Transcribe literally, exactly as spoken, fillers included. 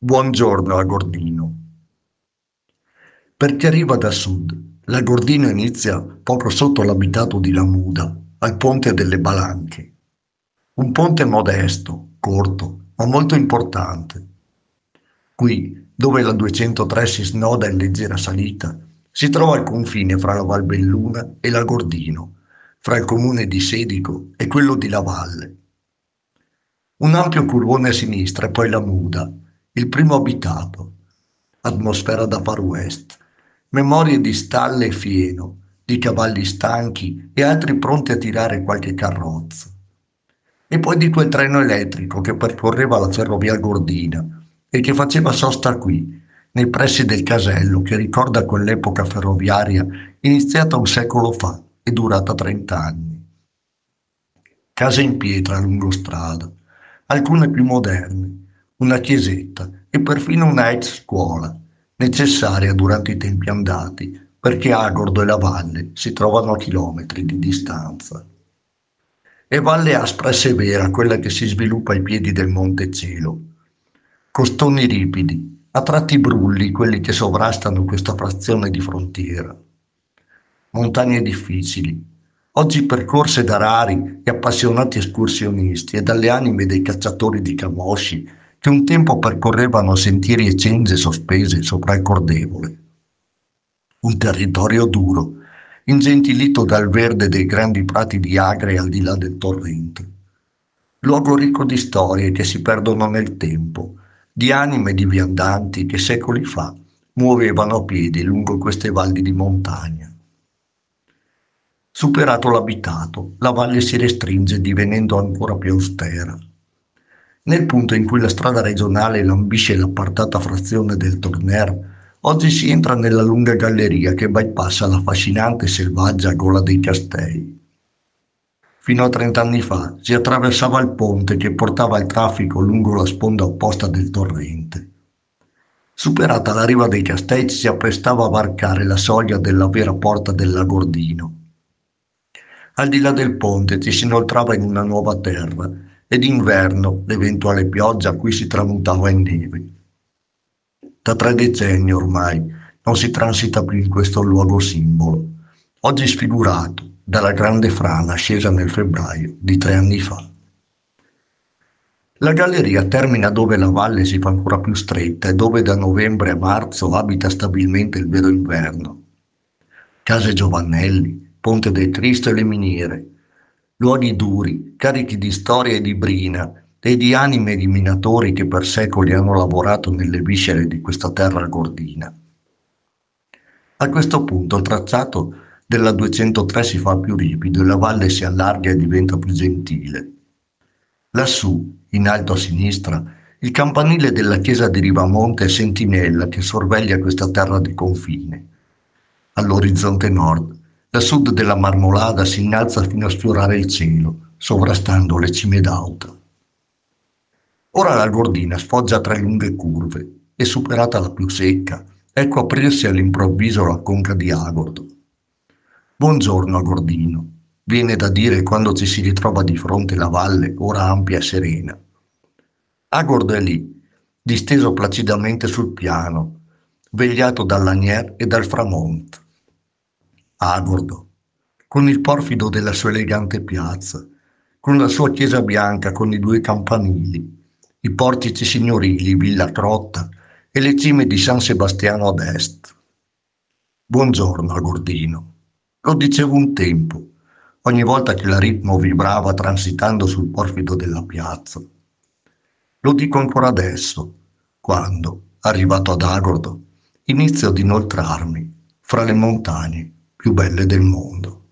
Buongiorno Agordino. Per chi arriva da sud, l'Agordino inizia poco sotto l'abitato di Lamuda, al ponte delle Balanche. Un ponte modesto, corto, ma molto importante. Qui, dove la duecentotre si snoda in leggera salita, si trova il confine fra la Valbelluna e l'Agordino, fra il comune di Sedico e quello di Lavalle. Un ampio curvone a sinistra e poi Lamuda, il primo abitato. Atmosfera da Far West, memorie di stalle e fieno, di cavalli stanchi e altri pronti a tirare qualche carrozza. E poi di quel treno elettrico che percorreva la ferrovia Gordina e che faceva sosta qui, nei pressi del casello che ricorda quell'epoca ferroviaria iniziata un secolo fa e durata trent'anni. Case in pietra lungo strada, alcune più moderne, una chiesetta e perfino una ex scuola, necessaria durante i tempi andati, perché Agordo e la valle si trovano a chilometri di distanza. È valle aspra e severa quella che si sviluppa ai piedi del Monte Cielo. Costoni ripidi, a tratti brulli quelli che sovrastano questa frazione di frontiera. Montagne difficili, oggi percorse da rari e appassionati escursionisti e dalle anime dei cacciatori di camosci che un tempo percorrevano sentieri e cense sospese sopra il Cordevole. Un territorio duro, ingentilito dal verde dei grandi prati di Agre al di là del torrente. Luogo ricco di storie che si perdono nel tempo, di anime e di viandanti che secoli fa muovevano a piedi lungo queste valli di montagna. Superato l'abitato, la valle si restringe divenendo ancora più austera. Nel punto in cui la strada regionale lambisce l'appartata frazione del Torner, oggi si entra nella lunga galleria che bypassa la affascinante e selvaggia Gola dei Castei. Fino a trent'anni fa si attraversava il ponte che portava il traffico lungo la sponda opposta del torrente. Superata la riva dei Castei ci si apprestava a varcare la soglia della vera porta dell'Agordino. Al di là del ponte ci si inoltrava in una nuova terra e d'inverno l'eventuale pioggia qui si tramutava in neve. Da tre decenni ormai non si transita più in questo luogo simbolo, oggi sfigurato dalla grande frana scesa nel febbraio di tre anni fa. La galleria termina dove la valle si fa ancora più stretta e dove da novembre a marzo abita stabilmente il vero inverno. Case Giovannelli, Ponte del Cristo e le miniere, luoghi duri, carichi di storia e di brina e di anime di minatori che per secoli hanno lavorato nelle viscere di questa terra gordina. A questo punto il tracciato della duecentotre si fa più ripido e la valle si allarga e diventa più gentile. Lassù, in alto a sinistra, il campanile della chiesa di Rivamonte è sentinella che sorveglia questa terra di confine. All'orizzonte nord, da sud della Marmolada si innalza fino a sfiorare il cielo, sovrastando le cime d'Auta. Ora la Gordina sfoggia tra lunghe curve e, superata la più secca, ecco aprirsi all'improvviso la conca di Agordo. Buongiorno Agordino, viene da dire quando ci si ritrova di fronte la valle, ora ampia e serena. Agordo è lì, disteso placidamente sul piano, vegliato dall'Anier e dal Framont. Agordo, con il porfido della sua elegante piazza, con la sua chiesa bianca con i due campanili, i portici signorili, Villa Crotta e le cime di San Sebastiano ad est. Buongiorno Agordino, lo dicevo un tempo, ogni volta che la ritmo vibrava transitando sul porfido della piazza. Lo dico ancora adesso, quando, arrivato ad Agordo, inizio ad inoltrarmi fra le montagne più belle del mondo.